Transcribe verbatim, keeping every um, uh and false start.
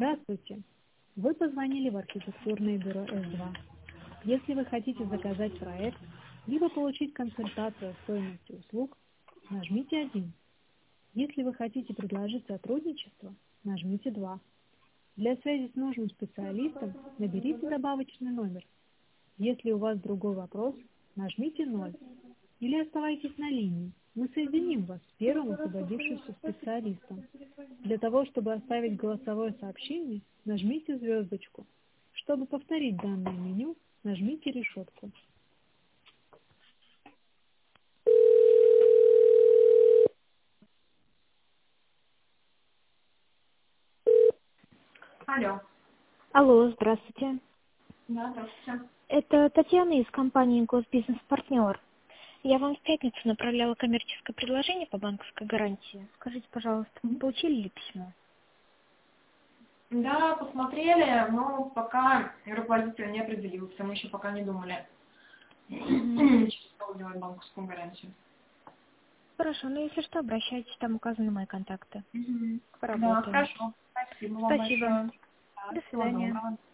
Здравствуйте. Вы позвонили в архитектурное бюро эс два. Если вы хотите заказать проект, либо получить консультацию о стоимости услуг, нажмите один. Если вы хотите предложить сотрудничество, нажмите два. Для связи с нужным специалистом наберите добавочный номер. Если у вас другой вопрос, нажмите ноль. Или оставайтесь на линии. Мы соединим вас с первым освободившимся специалистом. Для того, чтобы оставить голосовое сообщение, нажмите звездочку. Чтобы повторить данное меню, нажмите решетку. Алло. Алло, здравствуйте. Да, здравствуйте. Это Татьяна из компании «Госбизнес-партнер». Я вам в пятницу направляла коммерческое предложение по банковской гарантии. Скажите, пожалуйста, Мгм. получили ли письмо? Да, посмотрели, но пока руководитель не определился. Мы еще пока не думали, Мгм. через кого делать банковскую гарантию. Хорошо, ну если что, обращайтесь, там указаны мои контакты. Мгм. Да, Поработаем. хорошо. Спасибо вам Спасибо. большое. Да, До всего свидания. доброго.